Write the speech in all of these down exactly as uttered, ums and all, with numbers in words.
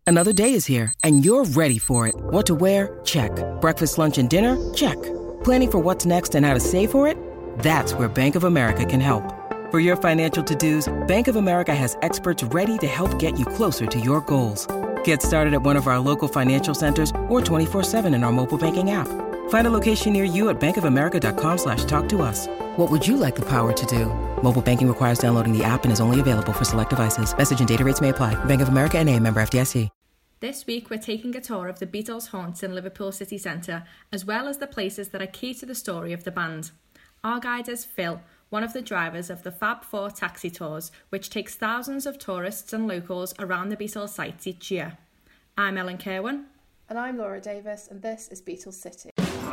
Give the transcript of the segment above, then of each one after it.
Another day is here, and you're ready for it. What to wear? Check. Breakfast, lunch, and dinner? Check. Planning for what's next and how to save for it? That's where Bank of America can help. For your financial to-dos, Bank of America has experts ready to help get you closer to your goals. Get started at one of our local financial centers or twenty-four seven in our mobile banking app. Find a location near you at bankofamerica.com slash talk to us. What would you like the power to do? Mobile banking requires downloading the app and is only available for select devices. Message and data rates may apply. Bank of America N A, member F D I C. This week we're taking a tour of the Beatles' haunts in Liverpool city centre, as well as the places that are key to the story of the band. Our guide is Phil, one of the drivers of the Fab Four taxi tours, which takes thousands of tourists and locals around the Beatles sites each year. I'm Ellen Kerwin. And I'm Laura Davis, and this is Beatles City.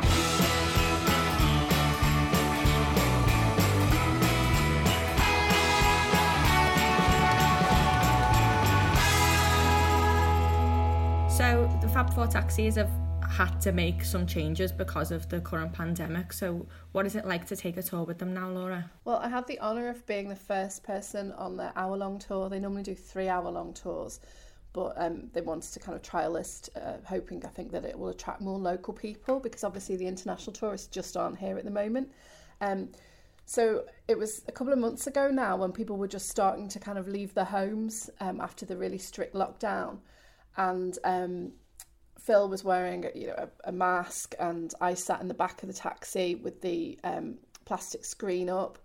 So the Fab Four taxis have had to make some changes because of the current pandemic. So what is it like to take a tour with them now, Laura? Well, I had the honour of being the first person on their hour-long tour. They normally do three hour-long tours, but um, they wanted to kind of try a list, uh, hoping, I think, that it will attract more local people, because obviously the international tourists just aren't here at the moment. Um, so it was a couple of months ago now when people were just starting to kind of leave their homes um, after the really strict lockdown. And um, Phil was wearing, you know, a, a mask, and I sat in the back of the taxi with the um, plastic screen up.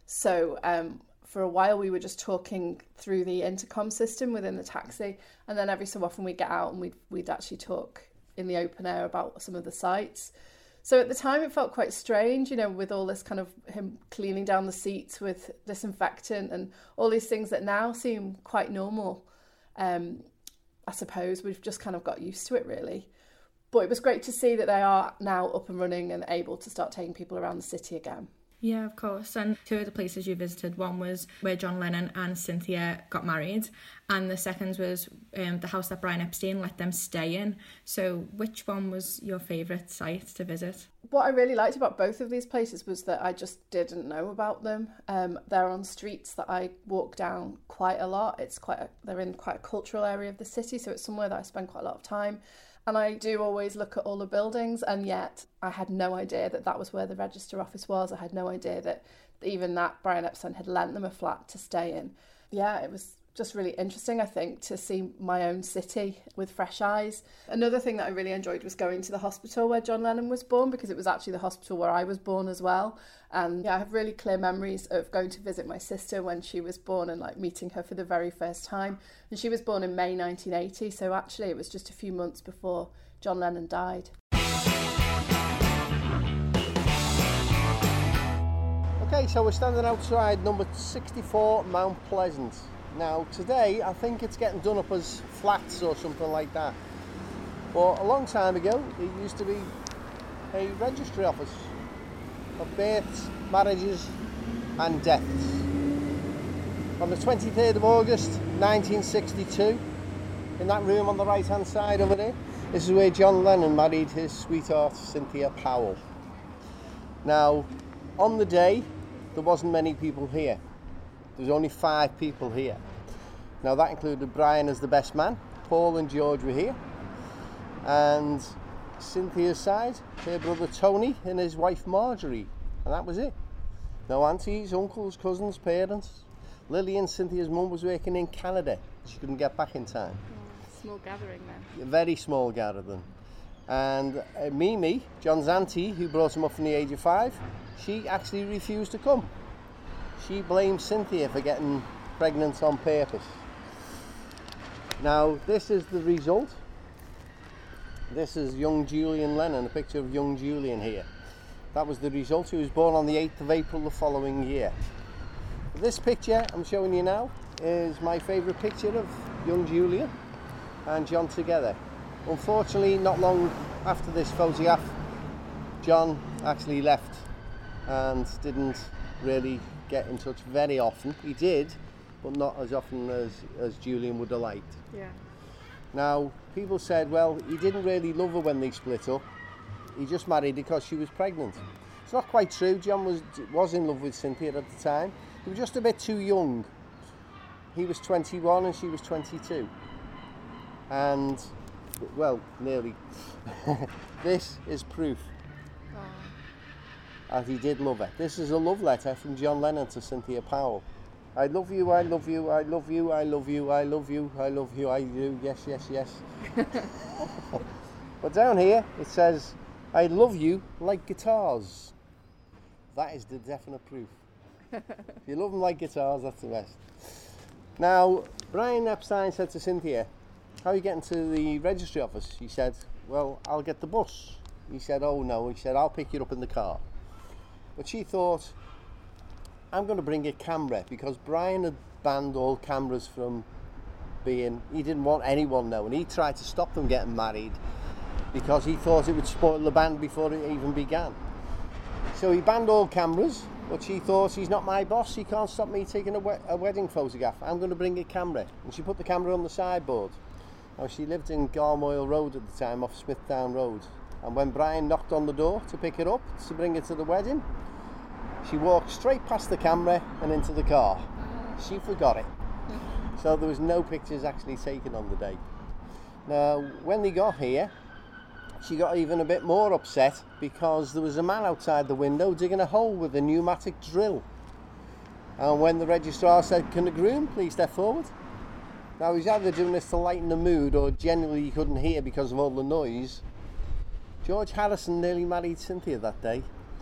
So um, for a while we were just talking through the intercom system within the taxi, and then every so often we'd get out and we'd, we'd actually talk in the open air about some of the sites. So at the time it felt quite strange, you know, with all this kind of him cleaning down the seats with disinfectant and all these things that now seem quite normal. Um, I suppose we've just kind of got used to it, really. But it was great to see that they are now up and running and able to start taking people around the city again. Yeah, of course. And two of the places you visited, one was where John Lennon and Cynthia got married, and the second was um, the house that Brian Epstein let them stay in. So which one was your favourite site to visit? What I really liked about both of these places was that I just didn't know about them. Um, they're on streets that I walk down quite a lot. It's quite a, they're in quite a cultural area of the city, so it's somewhere that I spend quite a lot of time. And I do always look at all the buildings, and yet I had no idea that that was where the register office was. I had no idea that even that Brian Epstein had lent them a flat to stay in. Yeah, it was just really interesting, I think, to see my own city with fresh eyes. Another thing that I really enjoyed was going to the hospital where John Lennon was born, because it was actually the hospital where I was born as well. And yeah, I have really clear memories of going to visit my sister when she was born and like meeting her for the very first time. And she was born in May nineteen eighty, so actually it was just a few months before John Lennon died. Okay, so we're standing outside number sixty-four Mount Pleasant. Now today I think it's getting done up as flats or something like that, but a long time ago it used to be a registry office of births, marriages and deaths. On the twenty-third of August nineteen sixty-two, in that room on the right hand side over there, this is where John Lennon married his sweetheart Cynthia Powell. Now on the day there wasn't many people here. There was only five people here. Now that included Brian as the best man, Paul and George were here, and Cynthia's side, her brother Tony and his wife Marjorie, and that was it. No aunties, uncles, cousins, parents. Lily and Cynthia's mum was working in Canada. She couldn't get back in time. Oh, small gathering then. A very small gathering. And uh, Mimi, John's auntie, who brought him up from the age of five, she actually refused to come. She blamed Cynthia for getting pregnant on purpose. Now, this is the result. This is young Julian Lennon, a picture of young Julian here. That was the result. He was born on the eighth of April the following year. This picture I'm showing you now is my favourite picture of young Julian and John together. Unfortunately, not long after this photograph, John actually left and didn't really get in touch very often. He did, but not as often as, as Julian would have liked. Yeah. Now, people said, well, he didn't really love her when they split up. He just married her because she was pregnant. It's not quite true. John was, was in love with Cynthia at the time. He was just a bit too young. He was twenty-one and she was twenty-two. and, well, nearly. This is proof that he did love her. This is a love letter from John Lennon to Cynthia Powell. I love you, I love you, I love you, I love you, I love you, I love you, I do, yes, yes, yes. But down here it says, I love you like guitars. That is the definite proof. If you love them like guitars, that's the best. Now, Brian Epstein said to Cynthia, how are you getting to the registry office? She said, well, I'll get the bus. He said, oh no, he said, I'll pick you up in the car. But she thought, I'm going to bring a camera, because Brian had banned all cameras from being, he didn't want anyone knowing. He tried to stop them getting married because he thought it would spoil the band before it even began. So he banned all cameras, but she thought, he's not my boss, he can't stop me taking a, we a wedding photograph. I'm going to bring a camera. And she put the camera on the sideboard. Now, she lived in Garmoyle Road at the time, off Smithdown Road. And when Brian knocked on the door to pick it up, to bring it to the wedding, she walked straight past the camera and into the car. She forgot it. So there was no pictures actually taken on the day. Now, when they got here, she got even a bit more upset because there was a man outside the window digging a hole with a pneumatic drill. And when the registrar said, can the groom please step forward? Now, he's either doing this to lighten the mood or genuinely he couldn't hear because of all the noise. George Harrison nearly married Cynthia that day.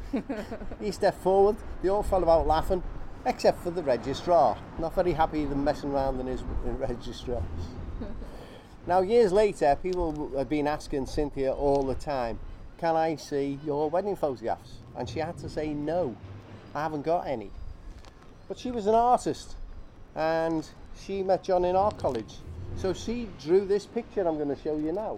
He stepped forward, they all fell about laughing, except for the registrar. Not very happy than messing around in his in registrars. Now, years later, people have been asking Cynthia all the time, can I see your wedding photographs? And she had to say no, I haven't got any. But she was an artist, and she met John in art college. So she drew this picture I'm going to show you now.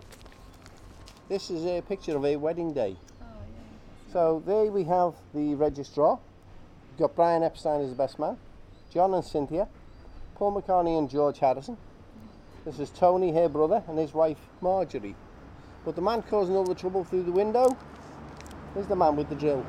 This is a picture of a wedding day. Oh, yeah. So there we have the registrar. We've got Brian Epstein as the best man, John and Cynthia, Paul McCartney and George Harrison. This is Tony, her brother, and his wife Marjorie. But the man causing all the trouble through the window is the man with the drill.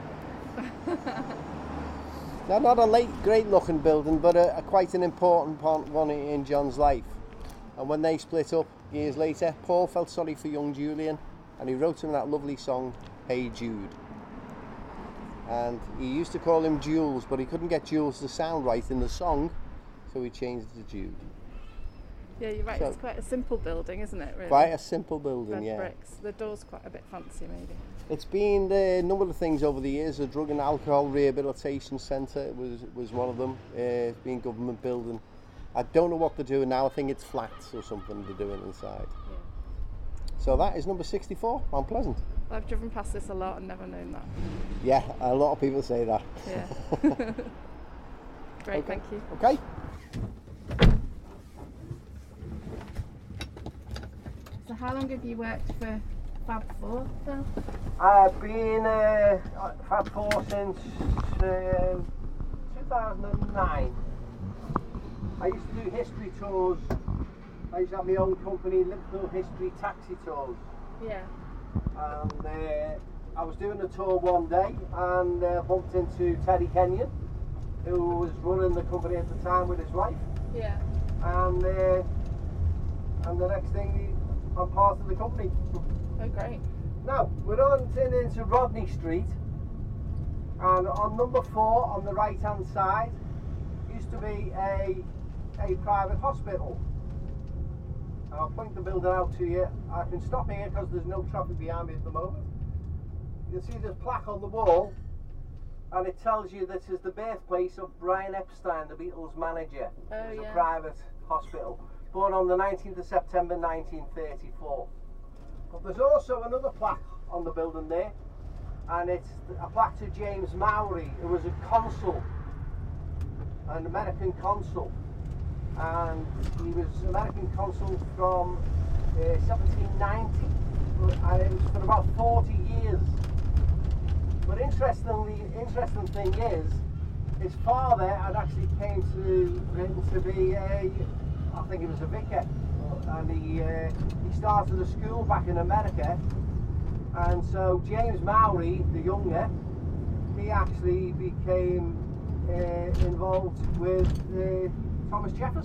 Now, not a late, great looking building, but a, a quite an important one in John's life. And when they split up years later, Paul felt sorry for young Julian, and he wrote him that lovely song, Hey Jude. And he used to call him Jules, but he couldn't get Jules to sound right in the song, so he changed it to Jude. Yeah, you're right, so, it's quite a simple building, isn't it, really? Quite a simple building, Red yeah. bricks. The door's quite a bit fancy, maybe. It's been a number of things over the years. The Drug and Alcohol Rehabilitation Centre was, was one of them. Uh, it's been government building. I don't know what they're doing now. I think it's flats or something they're doing inside. Yeah. So that is number sixty-four, Mount Pleasant. Well, I've driven past this a lot and never known that. Yeah, a lot of people say that. Yeah. Great, okay. Thank you. Okay. So how long have you worked for Fab Four, Phil? I've been uh, at Fab Four since uh, two thousand nine. I used to do history tours. I used to have my own company, Liverpool History Taxi Tours. Yeah. And uh, I was doing a tour one day and uh, bumped into Terry Kenyon, who was running the company at the time with his wife. Yeah. And uh, and the next thing, I'm part of the company. Oh, great. Now, we're on into Rodney Street, and on number four on the right hand side used to be a, a private hospital. And I'll point the building out to you. I can stop here because there's no traffic behind me at the moment. You can see there's a plaque on the wall, and it tells you this is the birthplace of Brian Epstein, the Beatles manager. Oh, it's yeah. a private hospital. Born on the nineteenth of September nineteen thirty-four. But there's also another plaque on the building there, and it's a plaque to James Mowry, who was a consul, an American consul, and he was American consul from uh, seventeen ninety, and it was for about forty years. But interestingly, interesting thing is, his father had actually came to Britain to be a, I think he was a vicar, and he uh, he started a school back in America, and so James Mowry, the younger, he actually became uh, involved with uh, Thomas Jefferson.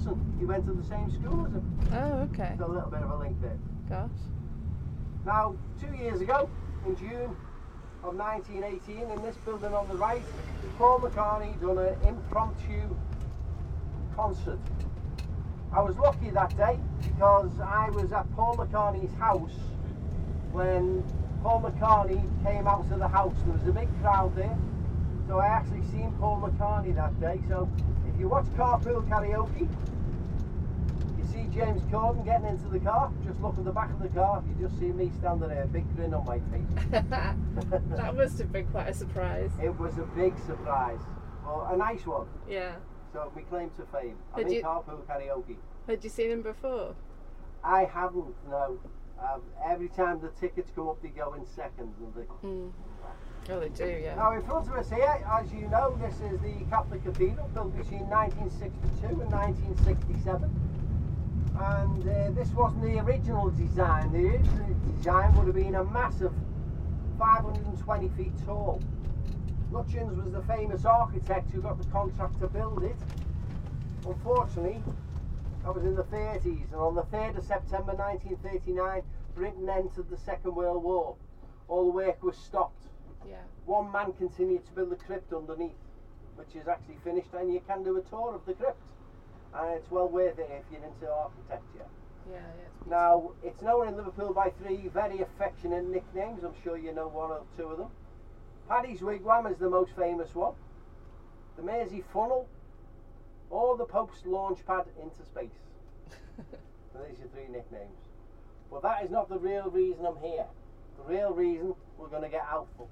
he went to the same school as him. Oh, okay. So a little bit of a link there. Gosh. Now, two years ago, in June of nineteen eighteen, in this building on the right, Paul McCartney done an impromptu concert. I was lucky that day because I was at Paul McCartney's house when Paul McCartney came out of the house. There was a big crowd there, so I actually seen Paul McCartney that day. So if you watch Carpool Karaoke, you see James Corden getting into the car, just look at the back of the car, you just see me standing there, a big grin on my face. That must have been quite a surprise. It was a big surprise, well, a nice one. Yeah. So my claim to fame. Had I'm in you, Carpool Karaoke. Had you seen him before? I haven't, no. Um, every time the tickets go up, they go in seconds. And they... Mm. Oh, they do, yeah. Now, in front of us here, as you know, this is the Catholic Cathedral, built between nineteen sixty-two and nineteen sixty-seven. And uh, this wasn't the original design. The original design would have been a massive five hundred twenty feet tall. Lutyens was the famous architect who got the contract to build it. Unfortunately, that was in the thirties, and on the third of September nineteen thirty-nine, Britain entered the Second World War. All the work was stopped. Yeah. One man continued to build the crypt underneath, which is actually finished, and you can do a tour of the crypt. And it's well worth it if you're into architecture. Yeah, yeah. It's now, it's known in Liverpool by three very affectionate nicknames. I'm sure you know one or two of them. Paddy's Wigwam is the most famous one. The Mersey Funnel, or the Pope's Launchpad into space. So these are three nicknames. But that is not the real reason I'm here. The real reason we're going to get out for.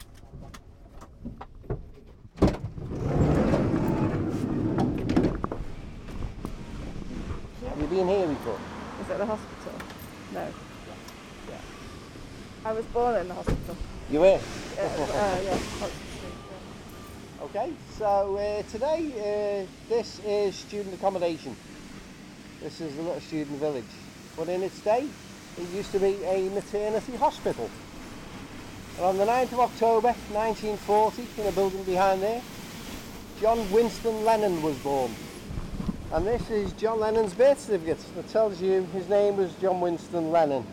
Have you been here before? Is it the hospital? No. Yeah. I was born in the hospital. You were? Uh, uh, yeah. Okay, so uh, today uh, this is student accommodation. This is the little student village. But in its day, it used to be a maternity hospital. And on the ninth of October nineteen forty, in a building behind there, John Winston Lennon was born. And this is John Lennon's birth certificate that tells you his name was John Winston Lennon.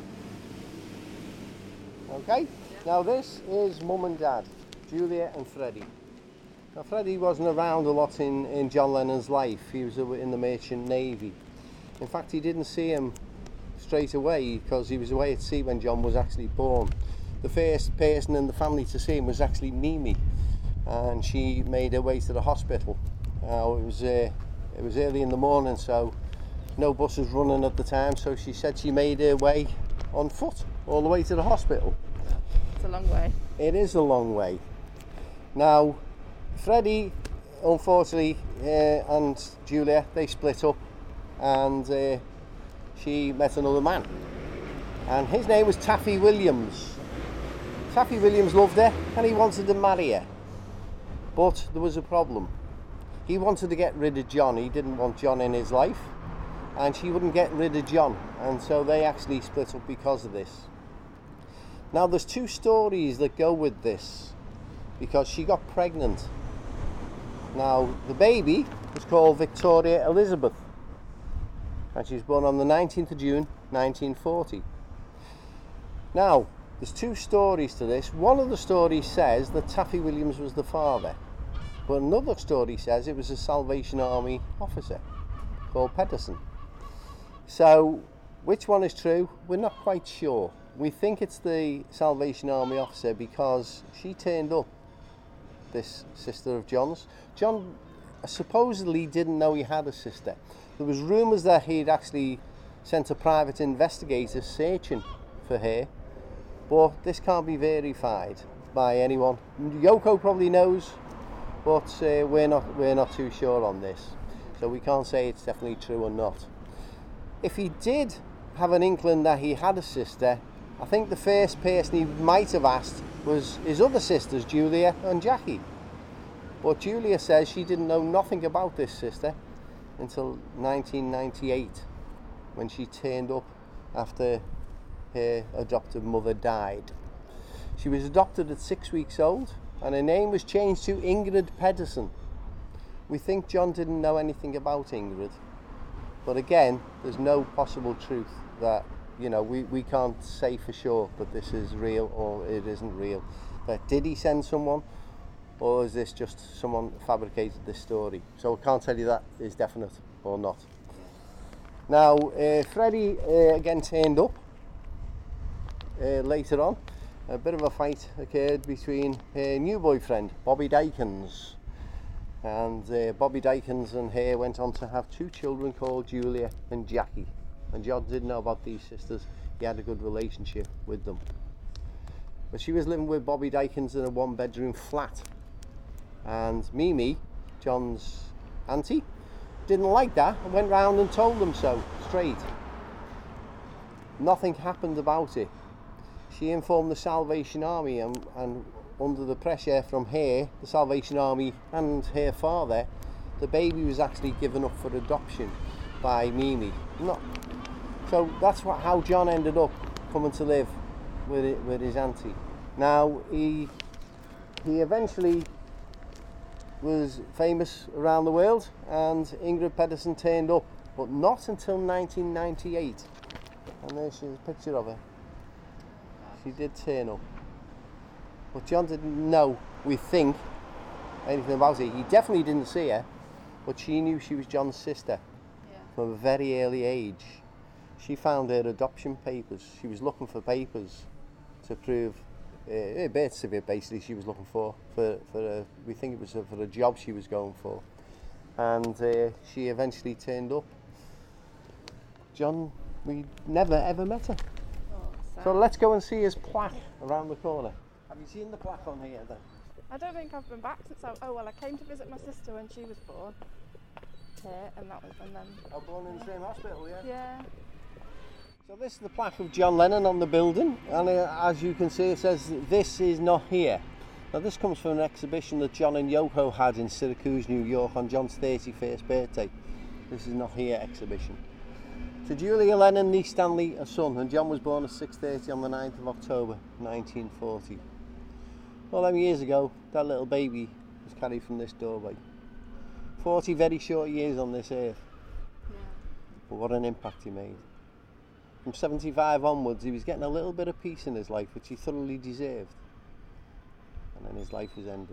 Okay, now this is Mum and Dad, Julia and Freddie. Now Freddie wasn't around a lot in, in John Lennon's life. He was in the Merchant Navy. In fact, he didn't see him straight away because he was away at sea when John was actually born. The first person in the family to see him was actually Mimi, and she made her way to the hospital. Uh, it was uh, it was early in the morning, so no buses running at the time, so she said she made her way on foot all the way to the hospital. It's a long way. It is a long way. Now, Freddie, unfortunately, uh, and Julia, they split up, and uh, she met another man, and his name was Taffy Williams. Taffy Williams loved her and he wanted to marry her, but there was a problem. He wanted to get rid of John. He didn't want John in his life, and she wouldn't get rid of John, and so they actually split up because of this. Now there's two stories that go with this, because she got pregnant. Now the baby was called Victoria Elizabeth, and she was born on the nineteenth of June nineteen forty. Now there's two stories to this. One of the stories says that Taffy Williams was the father, but another story says it was a Salvation Army officer called Pedersen. So which one is true? We're not quite sure. We think it's the Salvation Army officer because she turned up, this sister of John's. John supposedly didn't know he had a sister. There was rumours that he'd actually sent a private investigator searching for her, but this can't be verified by anyone. Yoko probably knows, but uh, we're not we're not too sure on this, so we can't say it's definitely true or not. If he did have an inkling that he had a sister, I think the first person he might have asked was his other sisters, Julia and Jackie. But Julia says she didn't know nothing about this sister until nineteen ninety-eight, when she turned up after her adoptive mother died. She was adopted at six weeks old, and her name was changed to Ingrid Pedersen. We think John didn't know anything about Ingrid, But again, there's no possible truth that, you know, we, we can't say for sure that this is real or it isn't real. But did he send someone, or is this just someone fabricated this story? So I can't tell you that is definite or not. Now, uh, Freddie uh, again turned up uh, later on. A bit of a fight occurred between her new boyfriend, Bobby Dykins. And uh, Bobby Dykins and her went on to have two children called Julia and Jackie. And John didn't know about these sisters. He had a good relationship with them. But she was living with Bobby Dykins in a one bedroom flat. And Mimi, John's auntie, didn't like that and went round and told them so, straight. Nothing happened about it. She informed the Salvation Army, and, and under the pressure from her, the Salvation Army and her father, the baby was actually given up for adoption by Mimi. Not, so that's what, how John ended up coming to live with it, with his auntie. Now he he eventually was famous around the world, and Ingrid Pedersen turned up, but not until nineteen ninety-eight. And there's a picture of her. She did turn up. But John didn't know, we think, anything about it. He definitely didn't see her, but she knew she was John's sister yeah. from a very early age. She found her adoption papers. She was looking for papers to prove uh, a birth certificate, basically, she was looking for, for, for a, we think it was a, for a job she was going for. And uh, she eventually turned up. John, we never ever met her. Oh, so let's go and see his plaque around the corner. Have you seen the plaque on here then? I don't think I've been back since I, oh well, I came to visit my sister when she was born here, and that was, and then... Oh, born in the same hospital, yeah? Yeah. So this is the plaque of John Lennon on the building, and uh, as you can see it says, "This is not here." Now this comes from an exhibition that John and Yoko had in Syracuse, New York on John's thirty-first birthday. This is not here exhibition. To Julia Lennon, niece Stanley, a son, and John was born at six thirty on the ninth of October nineteen forty. All them years ago, that little baby was carried from this doorway. forty very short years on this earth. Yeah. But what an impact he made. From seventy-five onwards, he was getting a little bit of peace in his life, which he thoroughly deserved. And then his life was ended.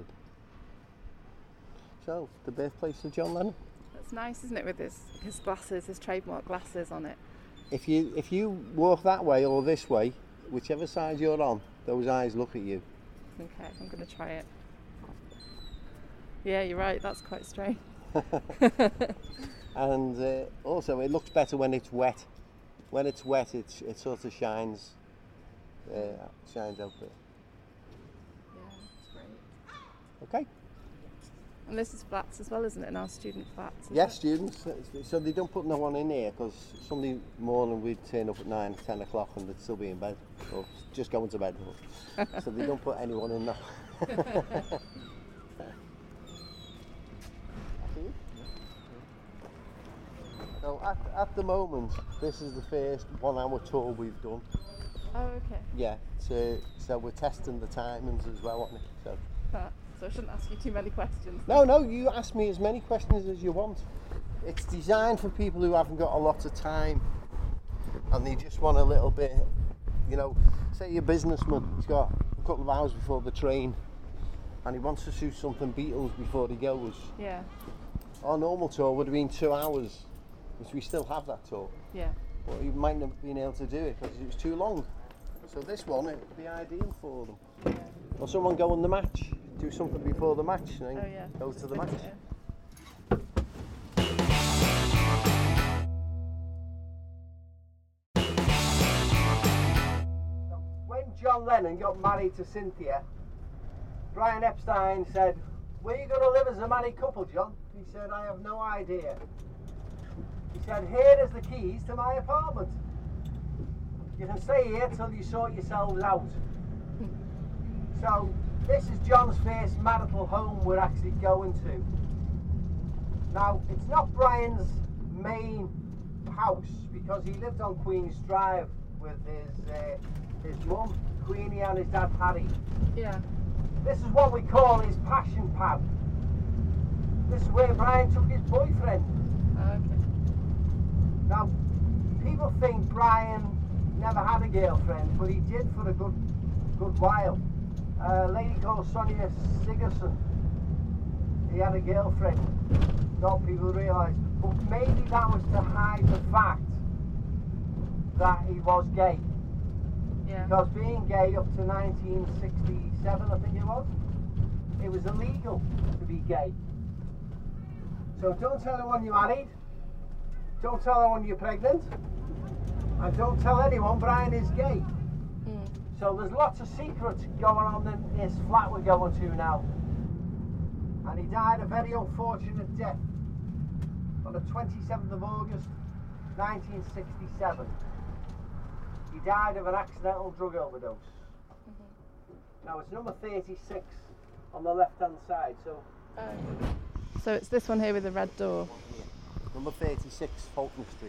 So, the birthplace of John Lennon. That's nice, isn't it, with his, his glasses, his trademark glasses on it. If you if you walk that way or this way, whichever side you're on, those eyes look at you. Okay, I'm going to try it. Yeah, you're right, that's quite strange. And uh, also, it looks better when it's wet. When it's wet, it, it sort of shines, uh, shines out there. Yeah, that's great. Okay. And this is flats as well, isn't it? And our student flats. Yes, it? Students. So they don't put no one in here because Sunday morning we'd turn up at nine, ten o'clock and they'd still be in bed or just going to bed. So they don't put anyone in there. So at, at the moment, this is the first one-hour tour we've done. Oh, okay. Yeah. So so we're testing the timings as well on it. So. Huh. So I shouldn't ask you too many questions. No, no, you ask me as many questions as you want. It's designed for people who haven't got a lot of time and they just want a little bit, you know, say you're a businessman, he's got a couple of hours before the train and he wants to shoot something Beatles before he goes. Yeah. Our normal tour would have been two hours, which we still have that tour. Yeah. But you might not have been able to do it because it was too long. So this one, it would be ideal for them. Yeah. Or someone go on the match. Do something before the match, you know, oh, yeah. go to the match. Yeah. When John Lennon got married to Cynthia, Brian Epstein said, "Where are you going to live as a married couple, John?" He said, "I have no idea." He said, "Here is the keys to my apartment. You can stay here till you sort yourselves out." So this is John's first marital home we're actually going to. Now, it's not Brian's main house because he lived on Queen's Drive with his uh, his mum, Queenie, and his dad, Harry. Yeah. This is what we call his passion pad. This is where Brian took his boyfriend. Oh, okay. Now, people think Brian never had a girlfriend, but he did for a good good while. A lady called Sonia Sigerson. He had a girlfriend. Not people realise, but maybe that was to hide the fact that he was gay. Yeah. Because being gay up to nineteen sixty-seven, I think it was, it was illegal to be gay. So don't tell anyone you're married, don't tell anyone you're pregnant, and don't tell anyone Brian is gay. Mm. So there's lots of secrets going on in this flat we're going to now. And he died a very unfortunate death on the twenty-seventh of August nineteen sixty-seven. He died of an accidental drug overdose. Mm-hmm. Now it's number thirty-six on the left hand side. So Oh. So it's this one here with the red door. number thirty-six Fulton Street.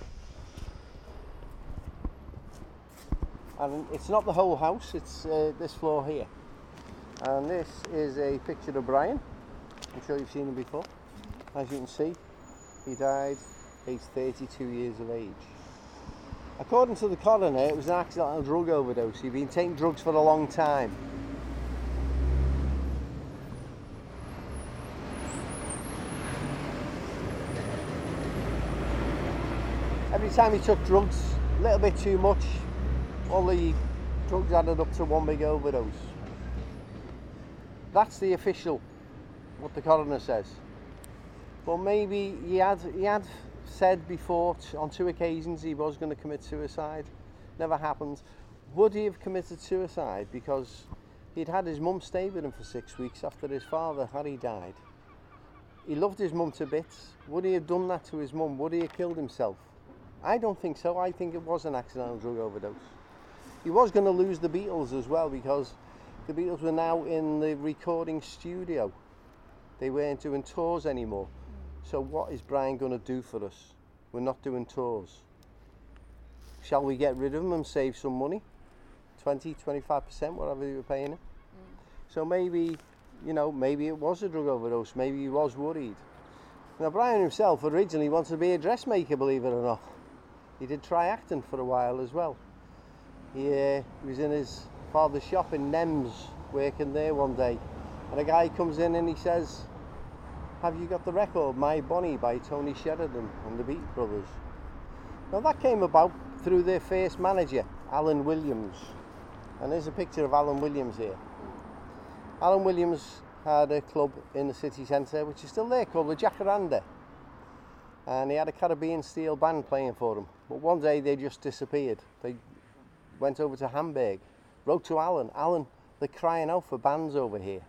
And it's not the whole house, it's uh, this floor here. And this is a picture of Brian. I'm sure you've seen him before. As you can see, he died aged thirty-two years of age. According to the coroner, it was an accidental drug overdose. He'd been taking drugs for a long time. Every time he took drugs, a little bit too much, all the drugs added up to one big overdose. That's the official, what the coroner says. But maybe he had, he had said before t- on two occasions he was going to commit suicide. Never happened. Would he have committed suicide because he'd had his mum stay with him for six weeks after his father, Harry, died? He loved his mum to bits. Would he have done that to his mum? Would he have killed himself? I don't think so. I think it was an accidental drug overdose. He was going to lose the Beatles as well because the Beatles were now in the recording studio. They weren't doing tours anymore. So what is Brian going to do for us? We're not doing tours. Shall we get rid of him and save some money? twenty, twenty-five percent, whatever you were paying him. Mm. So maybe, you know, maybe it was a drug overdose. Maybe he was worried. Now Brian himself originally wanted to be a dressmaker, believe it or not. He did try acting for a while as well. He, uh, he was in his father's shop in Nems, working there one day. And a guy comes in and he says, "Have you got the record My Bonnie by Tony Sheridan and the Beat Brothers?" Now that came about through their first manager, Alan Williams. And there's a picture of Alan Williams here. Alan Williams had a club in the city centre, which is still there, called the Jacaranda. And he had a Caribbean steel band playing for him. But one day they just disappeared. They went over to Hamburg, wrote to Alan, Alan, they're crying out for bands over here.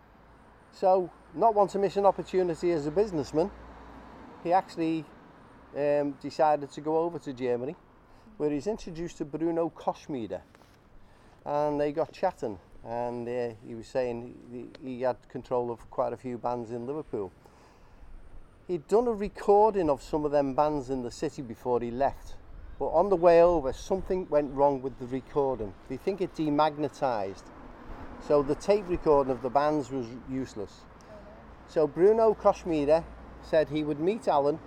So, not want to miss an opportunity as a businessman, he actually um, decided to go over to Germany, where he's introduced to Bruno Koschmider. And they got chatting, and uh, he was saying he, he had control of quite a few bands in Liverpool. He'd done a recording of some of them bands in the city before he left, but on the way over something went wrong with the recording. They think it demagnetized, so the tape recording of the bands was useless. So Bruno Koschmider said he would meet Alan,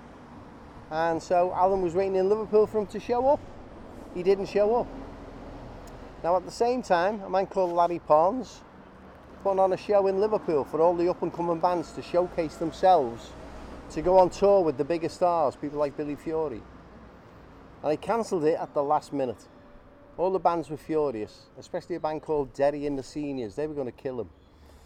and so Alan was waiting in Liverpool for him to show up. He didn't show up. Now at the same time, a man called Larry Pons put on a show in Liverpool for all the up and coming bands to showcase themselves, to go on tour with the bigger stars, people like Billy Fury. And he cancelled it at the last minute. All the bands were furious, especially a band called Derry and the Seniors. They were going to kill him.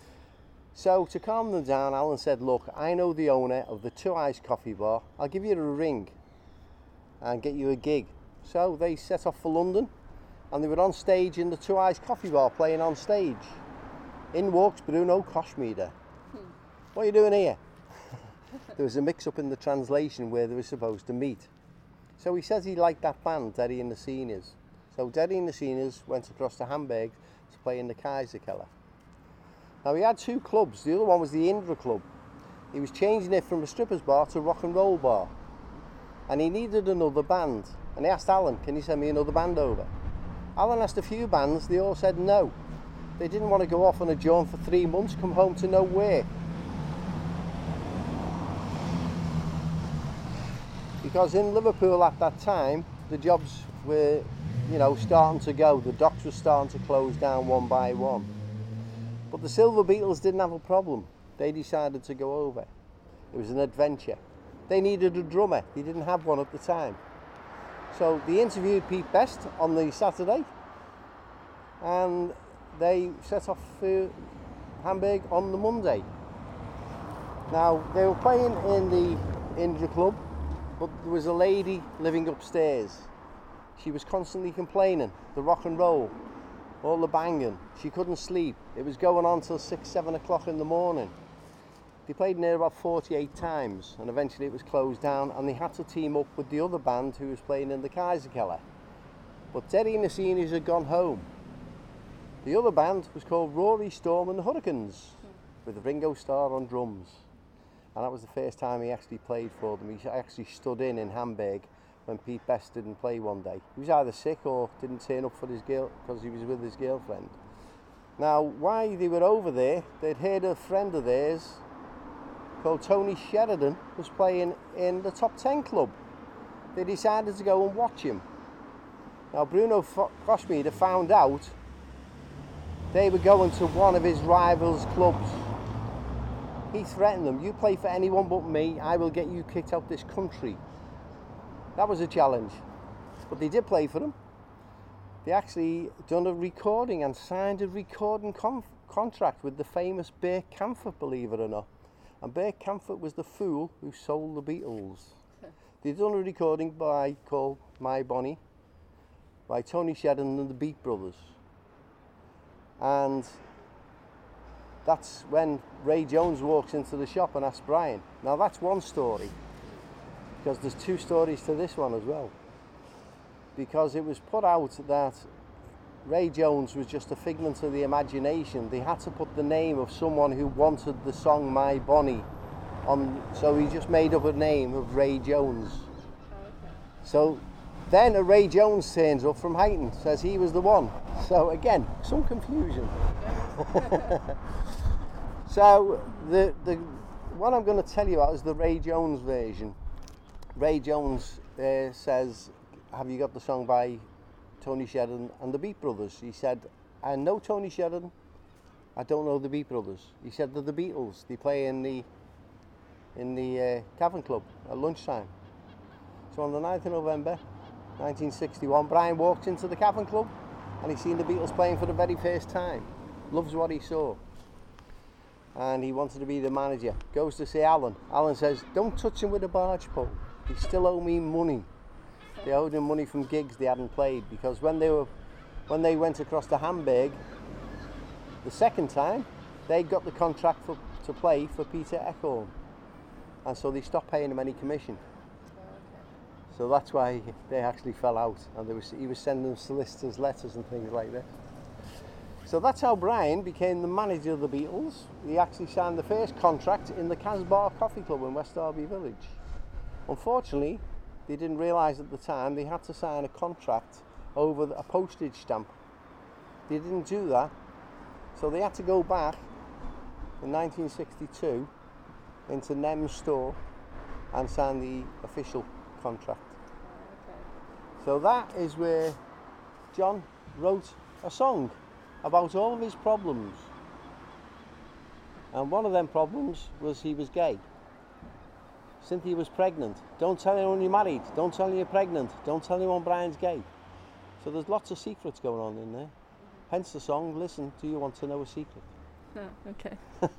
So to calm them down, Alan said, look, I know the owner of the Two Eyes Coffee Bar. I'll give you a ring and get you a gig. So they set off for London, and they were on stage in the Two Eyes Coffee Bar, playing on stage. In walks Bruno Koschmider. Hmm. What are you doing here? There was a mix-up in the translation where they were supposed to meet. So he says he liked that band, Derry and the Seniors. So Derry and the Seniors went across to Hamburg to play in the Kaiserkeller. Now he had two clubs. The other one was the Indra Club. He was changing it from a strippers bar to a rock and roll bar. And he needed another band. And he asked Alan, can you send me another band over? Alan asked a few bands, they all said no. They didn't want to go off on a jaunt for three months, come home to nowhere. He because in Liverpool at that time, the jobs were, you know, starting to go. The docks were starting to close down one by one. But the Silver Beatles didn't have a problem. They decided to go over. It was an adventure. They needed a drummer. They didn't have one at the time. So they interviewed Pete Best on the Saturday, and they set off for Hamburg on the Monday. Now, they were playing in the Indra Club, but there was a lady living upstairs. She was constantly complaining, the rock and roll, all the banging. She couldn't sleep. It was going on till six, seven o'clock in the morning. They played in there about forty-eight times, and eventually it was closed down, and they had to team up with the other band who was playing in the Kaiserkeller. But Terry and the Seniors had gone home. The other band was called Rory Storm and the Hurricanes, with Ringo Starr on drums. And that was the first time he actually played for them. He actually stood in in Hamburg when Pete Best didn't play one day. He was either sick or didn't turn up for his girl because he was with his girlfriend. Now, why they were over there, they'd heard a friend of theirs called Tony Sheridan was playing in the Top Ten Club. They decided to go and watch him. Now, Bruno Kosmider found out they were going to one of his rivals' clubs. He threatened them, you play for anyone but me, I will get you kicked out this country. That was a challenge, but they did play for them. They actually done a recording and signed a recording con contract with the famous Bert Kaempfert, believe it or not. And Bert Kaempfert was the fool who sold the Beatles. They done a recording by called My Bonnie by Tony Sheridan and the Beat Brothers. And that's when Ray Jones walks into the shop and asks Brian. Now that's one story, because there's two stories to this one as well. Because it was put out that Ray Jones was just a figment of the imagination. They had to put the name of someone who wanted the song My Bonnie on, so he just made up a name of Ray Jones. Oh, okay. So then a Ray Jones turns up from Huyton, says he was the one. So again, some confusion. So the, the what I'm going to tell you about is the Ray Jones version. Ray Jones uh, says, have you got the song by Tony Sheridan and the Beat Brothers? He said, I know Tony Sheridan, I don't know the Beat Brothers. He said, they're the Beatles, they play in the in the uh, Cavern Club at lunchtime. So on the ninth of November nineteen sixty-one, Brian walked into the Cavern Club and he seen the Beatles playing for the very first time. Loves what he saw. And he wanted to be the manager. Goes to see Alan. Alan says, don't touch him with a barge pole. They still owe me money. They owed him money from gigs they hadn't played, because when they were when they went across to Hamburg the second time, they got the contract for, to play for Peter Eckhorn, and so they stopped paying him any commission. Oh, okay. So that's why they actually fell out, and there was, he was sending them solicitors' letters and things like that. So that's how Brian became the manager of the Beatles. He actually signed the first contract in the Casbah Coffee Club in West Derby Village. Unfortunately, they didn't realise at the time they had to sign a contract over a postage stamp. They didn't do that, so they had to go back in nineteen sixty-two into Nem's store and sign the official contract. Okay. So that is where John wrote a song about all of his problems. And one of them problems was he was gay. Cynthia was pregnant. Don't tell anyone you're married. Don't tell anyone you're pregnant. Don't tell anyone Brian's gay. So there's lots of secrets going on in there. Mm-hmm. Hence the song, Listen, Do You Want to Know a Secret? Oh, okay.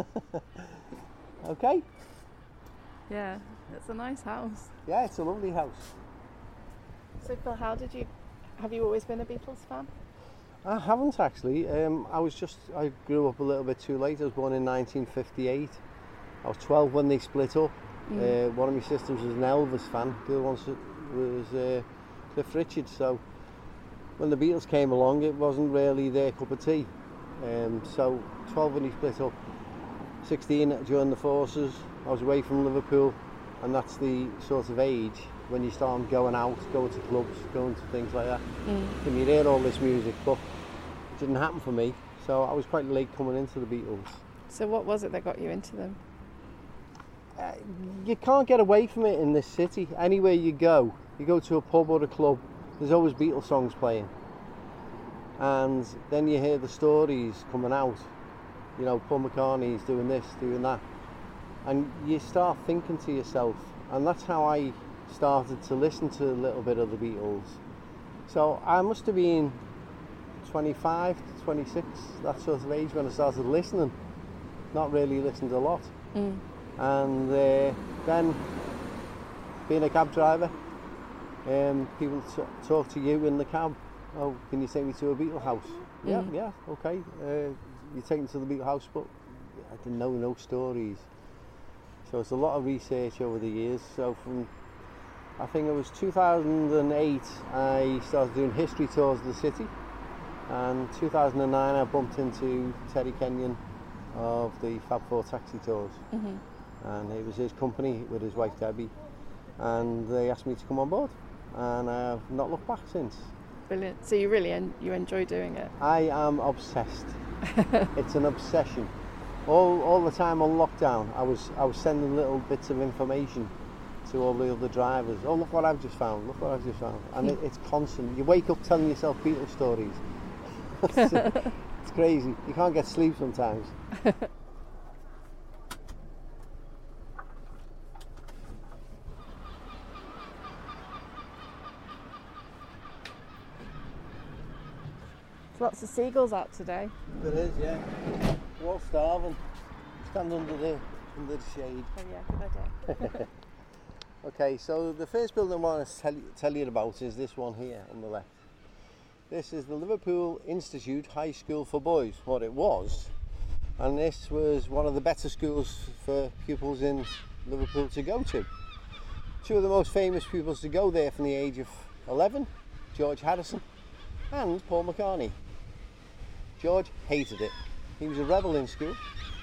Okay? Yeah, it's a nice house. Yeah, it's a lovely house. So Phil, how did you, have you always been a Beatles fan? I haven't actually. Um, I was just, I grew up a little bit too late. I was born in nineteen fifty-eight. I was twelve when they split up. Mm. Uh, one of my sisters was an Elvis fan. The other one was uh, Cliff Richard. So when the Beatles came along, it wasn't really their cup of tea. Um, so twelve when they split up. sixteen during the forces. I was away from Liverpool, and that's the sort of age when you start going out, going to clubs, going to things like that. Mm. And you hear all this music, but it didn't happen for me. So I was quite late coming into the Beatles. So what was it that got you into them? uh, you can't get away from it in this city. Anywhere you go, you go to a pub or a club, there's always Beatles songs playing. And then you hear the stories coming out. You know, Paul McCartney's doing this, doing that. And you start thinking to yourself, and that's how I started to listen to a little bit of the Beatles. So I must have been twenty-five to twenty-six, that sort of age, when I started listening. Not really listened a lot. Mm. And uh, then being a cab driver, um, people t- talk to you in the cab. Oh, can you take me to a Beatle house? Mm. Yeah, yeah, okay. Uh, you take me to the Beatle house, but I didn't know no stories. So it's a lot of research over the years. So from, I think it was two thousand eight, I started doing history tours of the city. And two thousand nine, I bumped into Terry Kenyon of the Fab Four Taxi Tours. Mm-hmm. And it was his company with his wife Debbie. And they asked me to come on board. And I've not looked back since. Brilliant. So you really en- you enjoy doing it? I am obsessed. It's an obsession. All all the time on lockdown, I was I was sending little bits of information to all the other drivers. Oh, look what I've just found. Look what I've just found. And it, it's constant. You wake up telling yourself Beatles stories. it's, it's crazy. You can't get sleep sometimes. Lots of seagulls out today. There is, yeah. We're all starving. Stand under the under the shade. Oh yeah, good idea. Okay, so the first building I want to tell you, tell you about is this one here on the left. This is the Liverpool Institute High School for Boys, what it was. And this was one of the better schools for pupils in Liverpool to go to. Two of the most famous pupils to go there from the age of eleven, George Harrison and Paul McCartney. George hated it. He was a rebel in school.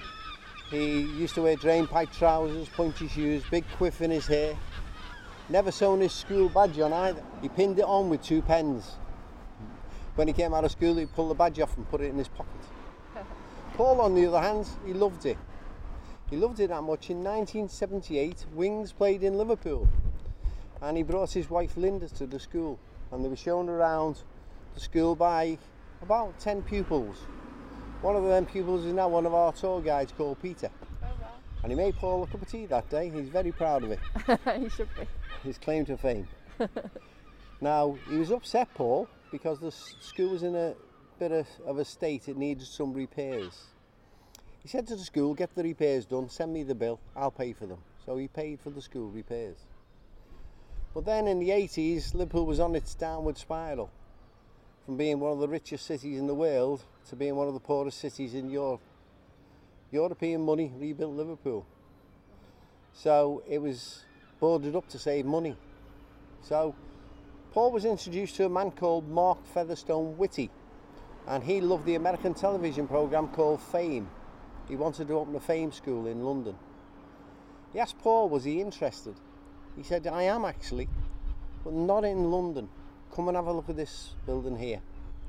He used to wear drain-pipe trousers, pointy shoes, big quiff in his hair. Never sewn his school badge on either. He pinned it on with two pens. When he came out of school, he'd pull the badge off and put it in his pocket. Paul, on the other hand, he loved it. He loved it that much. In nineteen seventy-eight, Wings played in Liverpool. And he brought his wife Linda to the school. And they were shown around the school by about ten pupils. One of them pupils is now one of our tour guides called Peter. Oh, wow. And he made Paul a cup of tea that day. He's very proud of it. He should be. His claim to fame. Now, he was upset, Paul, because the school was in a bit of, of a state it needed some repairs. He said to the school, get the repairs done, send me the bill, I'll pay for them. So he paid for the school repairs. But then in the eighties, Liverpool was on its downward spiral. From being one of the richest cities in the world to being one of the poorest cities in Europe. European money rebuilt Liverpool. So it was boarded up to save money. So Paul was introduced to a man called Mark Featherstone Whitty, and he loved the American television programme called Fame. He wanted to open a Fame school in London. He asked Paul, was he interested? He said, I am actually, but not in London. Come and have a look at this building here.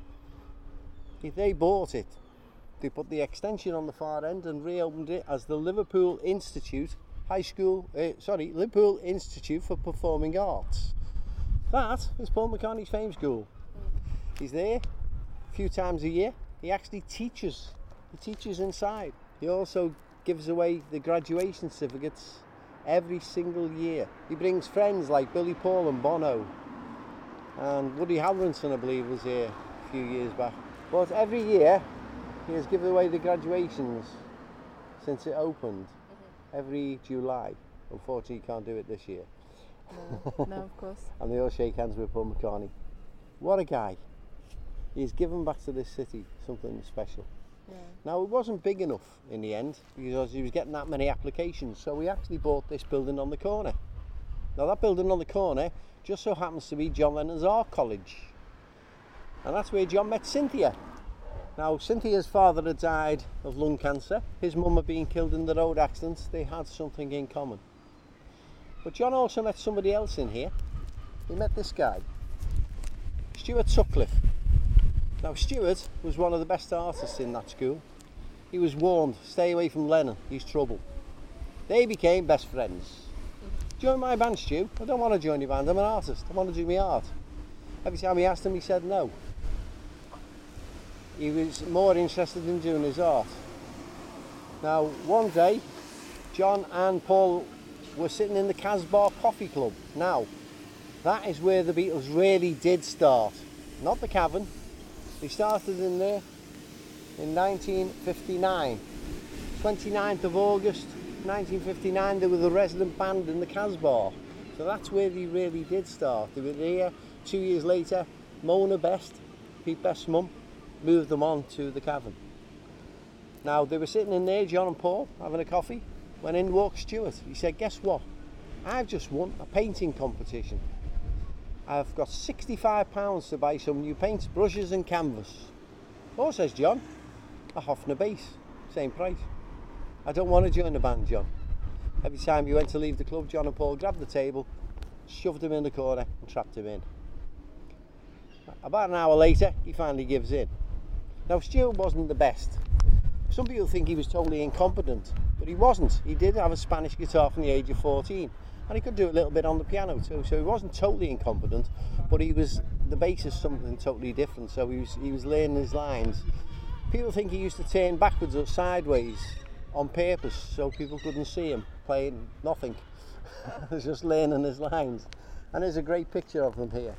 They bought it. They put the extension on the far end and reopened it as the Liverpool Institute High School, uh, sorry, Liverpool Institute for Performing Arts. That is Paul McCartney's Fame School. He's there a few times a year. He actually teaches. He teaches inside. He also gives away the graduation certificates every single year. He brings friends like Billy Paul and Bono. And Woody Harrelson, I believe, was here a few years back. But every year, he has given away the graduations since it opened, mm-hmm. every July. Unfortunately, he can't do it this year. No, no, of course. And they all shake hands with Paul McCartney. What a guy. He's given back to this city something special. Yeah. Now, it wasn't big enough in the end because he was getting that many applications, so we actually bought this building on the corner. Now, that building on the corner just so happens to be John Lennon's art college. And that's where John met Cynthia. Now, Cynthia's father had died of lung cancer. His mum had been killed in the road accident. They had something in common. But John also met somebody else in here. He met this guy, Stuart Sutcliffe. Now, Stuart was one of the best artists in that school. He was warned, stay away from Lennon, he's trouble. They became best friends. Join my band, Stu? I don't want to join your band, I'm an artist, I want to do my art. Every time he asked him, he said no. He was more interested in doing his art. Now, one day, John and Paul were sitting in the Casbah Coffee Club. Now, that is where the Beatles really did start, not the Cavern. They started in there in nineteen fifty-nine. twenty-ninth of August nineteen fifty-nine, they were the resident band in the Casbah. So that's where they really did start. They were there. Two years later, Mona Best, Pete Best's mum, moved them on to the Cavern. Now, they were sitting in there, John and Paul, having a coffee, when in walked Stuart. He said, guess what? I've just won a painting competition. I've got sixty-five pounds to buy some new paints, brushes and canvas. Oh, says John, a Hofner base, same price. I don't want to join the band, John. Every time he went to leave the club, John and Paul grabbed the table, shoved him in the corner and trapped him in. About an hour later, he finally gives in. Now, Stuart wasn't the best. Some people think he was totally incompetent, but he wasn't. He did have a Spanish guitar from the age of fourteen, and he could do a little bit on the piano too, so he wasn't totally incompetent, but he was, the bass is something totally different, so he was, he was learning his lines. People think he used to turn backwards or sideways on purpose, so people couldn't see him playing nothing. He was just learning his lines. And there's a great picture of them here.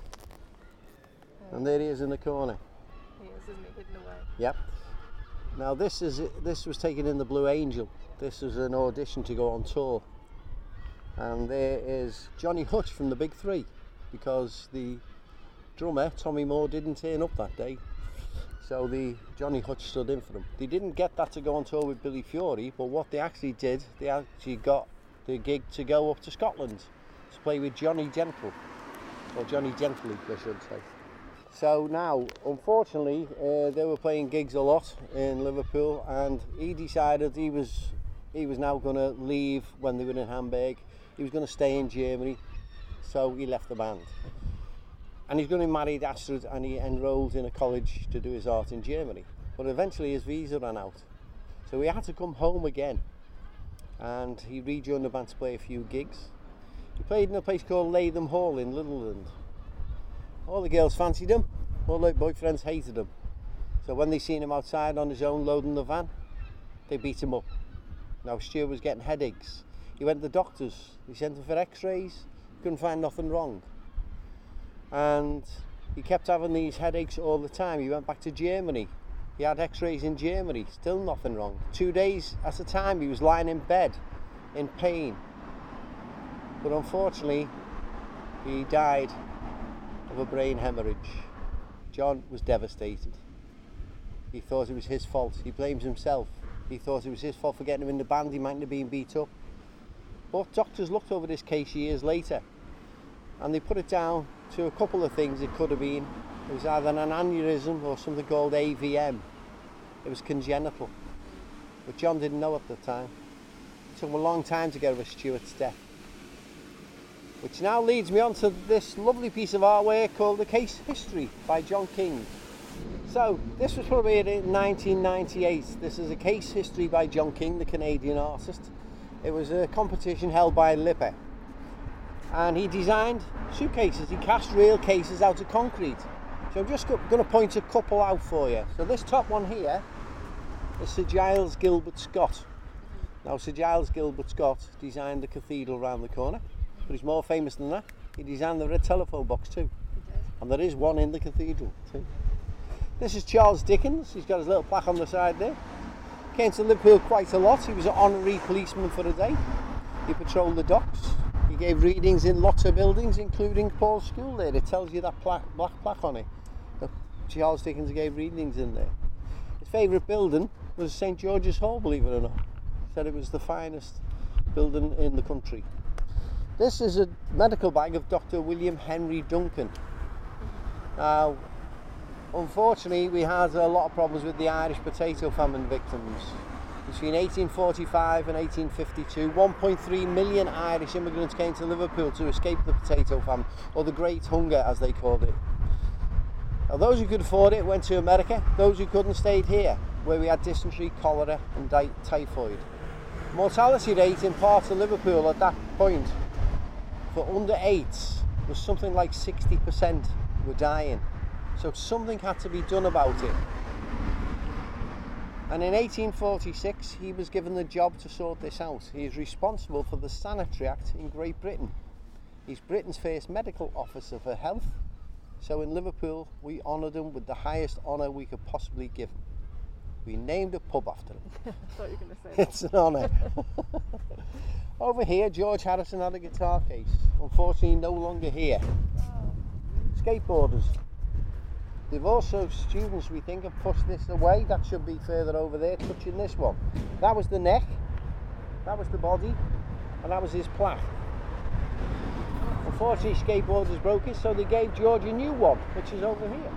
And there he is in the corner. He is, isn't he, hidden away? Yep. Now this is this was taken in the Blue Angel. This was an audition to go on tour. And there is Johnny Hutch from the Big Three, because the drummer Tommy Moore didn't turn up that day. So the Johnny Hutch stood in for them. They didn't get that to go on tour with Billy Fury, but what they actually did, they actually got the gig to go up to Scotland to play with Johnny Gentle, or Johnny Gently, I should say. So now, unfortunately, uh, they were playing gigs a lot in Liverpool, and he decided he was he was now going to leave when they were in Hamburg. He was going to stay in Germany, so he left the band. And he's going to marry Astrid, and he enrolled in a college to do his art in Germany. But eventually his visa ran out, so he had to come home again. And he rejoined the band to play a few gigs. He played in a place called Latham Hall in Littleland. All the girls fancied him, all their boyfriends hated him. So when they seen him outside on his own loading the van, they beat him up. Now Stuart was getting headaches. He went to the doctors, he sent him for x-rays, couldn't find nothing wrong. And he kept having these headaches all the time. He went back to Germany. He had x-rays in Germany, still nothing wrong. Two days at a time he was lying in bed in pain. But unfortunately, he died of a brain hemorrhage. John was devastated. He thought it was his fault. He blames himself. He thought it was his fault for getting him in the band. He mightn't have been beat up. But doctors looked over this case years later, and they put it down to a couple of things it could have been. It was either an aneurysm or something called A V M. It was congenital. But John didn't know at the time. It took him a long time to get over Stuart's death. Which now leads me on to this lovely piece of artwork called The Case History by John King. So, this was probably in nineteen ninety-eight. This is A Case History by John King, the Canadian artist. It was a competition held by Lipper. And he designed suitcases. He cast real cases out of concrete. So I'm just going to point a couple out for you. So this top one here is Sir Giles Gilbert Scott. Now Sir Giles Gilbert Scott designed the cathedral round the corner, but he's more famous than that. He designed the red telephone box too. And there is one in the cathedral too. This is Charles Dickens. He's got his little plaque on the side there. Came to Liverpool quite a lot. He was an honorary policeman for a day. He patrolled the docks. He gave readings in lots of buildings, including Paul's School there. It tells you that plaque, black plaque on it. That Charles Dickens gave readings in there. His favourite building was Saint George's Hall, believe it or not. He said it was the finest building in the country. This is a medical bag of Doctor William Henry Duncan. Now, unfortunately, we had a lot of problems with the Irish potato famine victims. Between eighteen forty-five and eighteen fifty-two, one point three million Irish immigrants came to Liverpool to escape the potato famine, or the Great Hunger as they called it. Now, those who could afford it went to America. Those who couldn't stayed here, where we had dysentery, cholera and typhoid. Mortality rate in parts of Liverpool at that point for under eights was something like sixty percent were dying. So something had to be done about it. And in eighteen forty-six, he was given the job to sort this out. He is responsible for the Sanitary Act in Great Britain. He's Britain's first medical officer for health. So in Liverpool, we honoured him with the highest honour we could possibly give him. We named a pub after him. I thought you were going to say that. It's an honour. Over here, George Harrison had a guitar case. Unfortunately, no longer here. Oh. Skateboarders. They've also, students we think, have pushed this away. That should be further over there, touching this one. That was the neck, that was the body, and that was his plaque. Unfortunately, skateboarders broke it, so they gave George a new one, which is over here.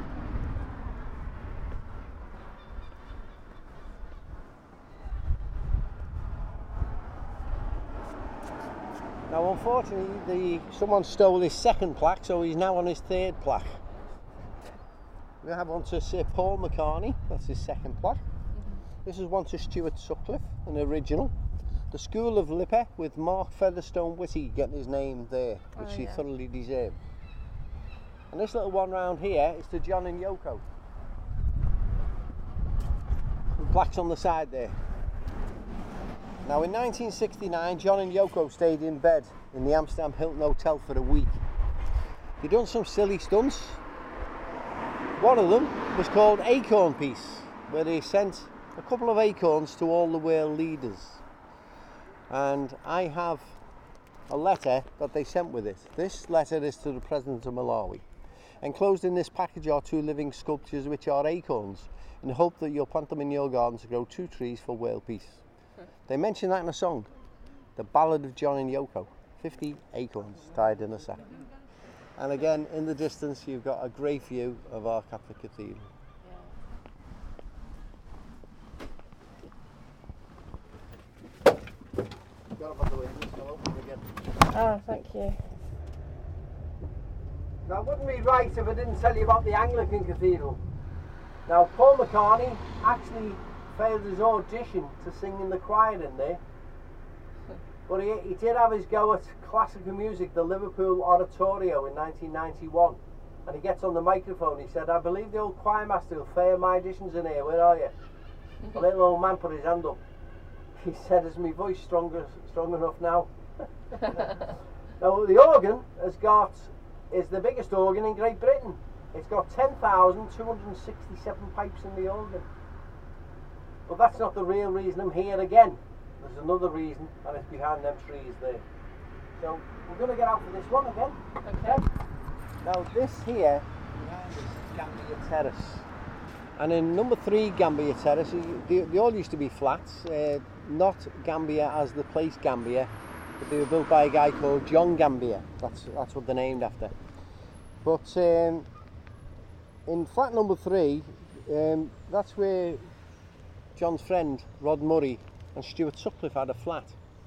Now, unfortunately, the, someone stole his second plaque, so he's now on his third plaque. We have one to Sir Paul McCartney, that's his second plaque. Mm-hmm. This is one to Stuart Sutcliffe, an original. The School of Lippe with Mark Featherstone Whitty getting his name there, which oh, yeah. he thoroughly deserved. And this little one round here is to John and Yoko. The plaques on the side there. Now in nineteen sixty-nine, John and Yoko stayed in bed in the Amsterdam Hilton Hotel for a week. They'd done some silly stunts. One of them was called Acorn Piece, where they sent a couple of acorns to all the world leaders. And I have a letter that they sent with it. This letter is to the President of Malawi. Enclosed in this package are two living sculptures which are acorns, in the hope that you'll plant them in your garden to grow two trees for world peace. They mention that in a song, The Ballad of John and Yoko. fifty acorns tied in a sack. And again, in the distance, you've got a great view of our Catholic Cathedral. Oh, thank you. Now, it wouldn't be right if I didn't tell you about the Anglican Cathedral. Now, Paul McCartney actually failed his audition to sing in the choir in there. But he, he did have his go at classical music, the Liverpool Oratorio in nineteen ninety-one. And he gets on the microphone, he said, I believe the old choir master will fail my auditions in here, where are you? The little old man put his hand up. He said, is my voice stronger, strong enough now? Now the organ has got, is the biggest organ in Great Britain. It's got ten thousand two hundred sixty-seven pipes in the organ. But that's not the real reason I'm here again. There's another reason, and it's behind them trees there. So we're going to get out for this one again. Okay. Now this here, behind us, is Gambia Terrace. And in number three Gambia Terrace, they, they all used to be flats, uh, not Gambia as the place Gambia, but they were built by a guy called John Gambier. That's, that's what they're named after. But um, in flat number three, um, that's where John's friend Rod Murray and Stuart Sutcliffe had a flat.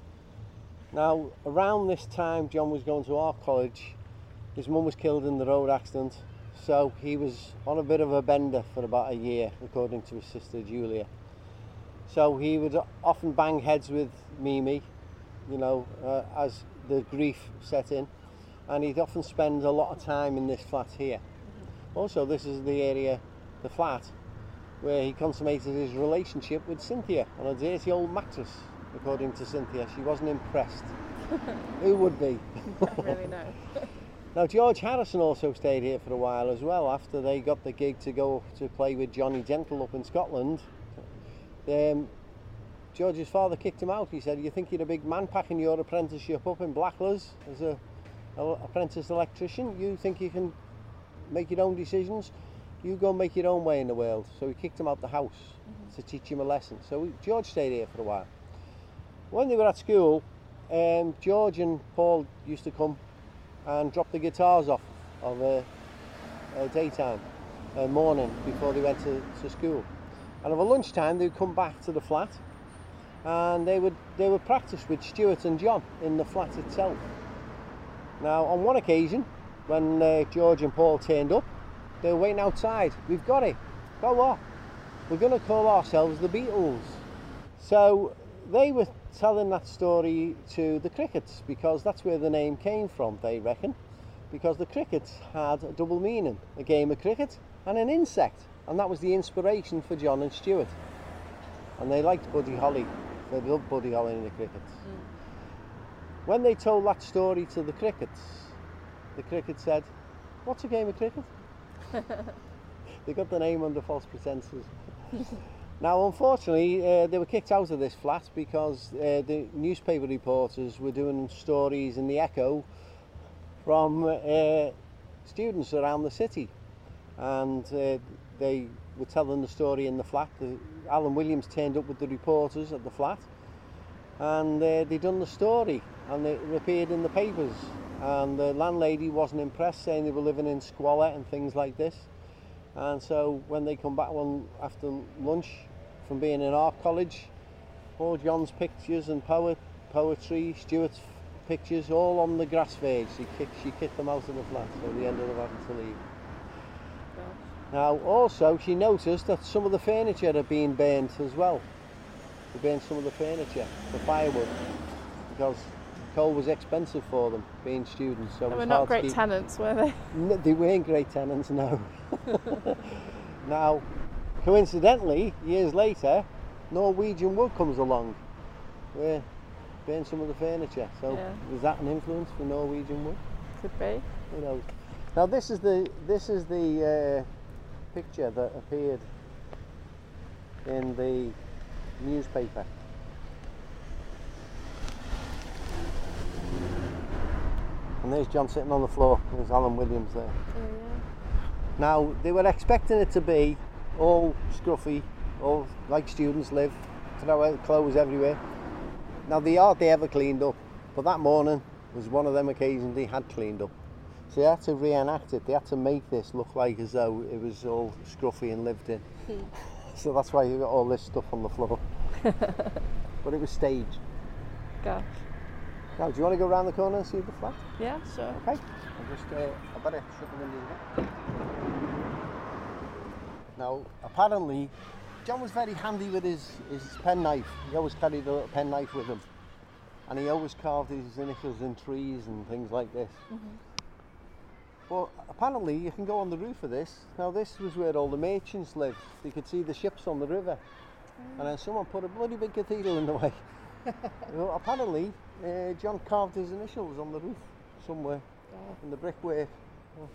Now around this time John was going to art college, his mum was killed in the road accident, so he was on a bit of a bender for about a year, according to his sister Julia. So he would often bang heads with Mimi, you know, uh, as the grief set in, and he'd often spend a lot of time in this flat here. Mm-hmm. Also, this is the area, the flat, where he consummated his relationship with Cynthia on a dirty old mattress, according to Cynthia. She wasn't impressed. Who would be? Not really, no. Now George Harrison also stayed here for a while as well, after they got the gig to go to play with Johnny Gentle up in Scotland. Um, George's father kicked him out. He said, you think you're a big man packing your apprenticeship up in Blacklas as a, a apprentice electrician? You think you can make your own decisions? You go make your own way in the world. So he kicked him out the house mm-hmm. to teach him a lesson. So George stayed here for a while. When they were at school, um, George and Paul used to come and drop the guitars off of a, a daytime, a morning before they went to, to school. And over lunchtime they would come back to the flat and they would they would practice with Stuart and John in the flat itself. Now on one occasion, when uh, George and Paul turned up, they were waiting outside. We've got it. Got what? We're going to call ourselves the Beatles. So they were telling that story to the crickets because that's where the name came from, they reckon. Because the crickets had a double meaning, a game of cricket and an insect. And that was the inspiration for John and Stuart. And they liked Buddy Holly. They loved Buddy Holly and the crickets. Mm. When they told that story to the crickets, the cricket said, "What's a game of cricket?" They got the name under false pretenses. Now, unfortunately, uh, they were kicked out of this flat because uh, the newspaper reporters were doing stories in the Echo from uh, students around the city, and uh, they were telling the story in the flat. The, Alan Williams turned up with the reporters at the flat, and uh, they done the story, and it appeared in the papers. And the landlady wasn't impressed, saying they were living in squalor and things like this. And so when they come back one after lunch from being in art college, all John's pictures and poet, poetry, Stuart's pictures, all on the grass verge. She kicked, she kicked them out of the flat, so they ended up having to leave. Now, also, she noticed that some of the furniture had been burnt as well. They burned some of the furniture for firewood because coal was expensive for them, being students. So they were not great tenants, were they? No, they weren't great tenants, no. Now, coincidentally, years later, Norwegian wood comes along. Where burn some of the furniture. So yeah. Was that an influence for Norwegian wood? Could be. Who knows? Now this is the this is the uh, picture that appeared in the newspaper. And there's John sitting on the floor. There's Alan Williams there. Oh, yeah. Now they were expecting it to be all scruffy, all like students live, throw out clothes everywhere. Now they hardly ever cleaned up, but that morning was one of them occasions they had cleaned up. So they had to reenact it. They had to make this look like as though it was all scruffy and lived in. So that's why you got all this stuff on the floor. But it was staged. Gosh. Now, do you want to go around the corner and see the flat? Yeah, sure. Okay. I'll just, uh, I better shut the windows up. Now, apparently, John was very handy with his, his penknife. He always carried a little penknife with him. And he always carved his initials in trees and things like this. Mm-hmm. But apparently, you can go on the roof of this. Now, this was where all the merchants lived. You could see the ships on the river. Mm. And then someone put a bloody big cathedral in the way. Well, apparently, uh, John carved his initials on the roof somewhere oh. in the brickwork. Oh.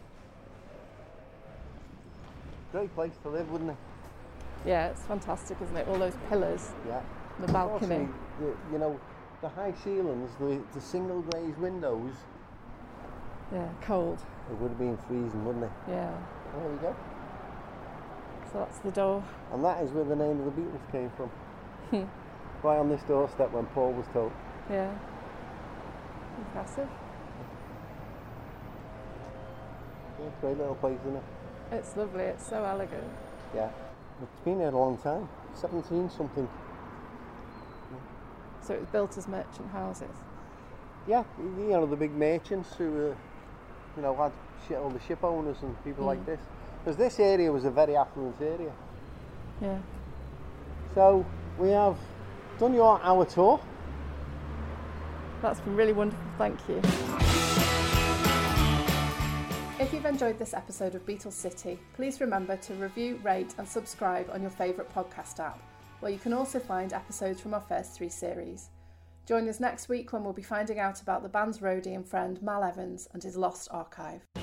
Great place to live, wouldn't it? Yeah, it's fantastic, isn't it? All those pillars. Yeah. The balcony. The, you know, the high ceilings, the, the single glazed windows. Yeah, cold. It would have been freezing, wouldn't it? Yeah. There we go. So that's the door. And that is where the name of the Beatles came from. Right on this doorstep when Paul was told. Yeah. Impressive. Yeah, great little place, isn't it? It's lovely, it's so elegant. Yeah. It's been here a long time. seventeen something. So it was built as merchant houses? Yeah, you know, the big merchants who, uh, you know, had shit, all the ship owners and people mm. like this. Because this area was a very affluent area. Yeah. So we have done your hour tour. That's been really wonderful, thank you. If you've enjoyed this episode of Beatles City, please remember to review, rate and subscribe on your favourite podcast app, where you can also find episodes from our first three series. Join us next week when we'll be finding out about the band's roadie and friend Mal Evans and his lost archive.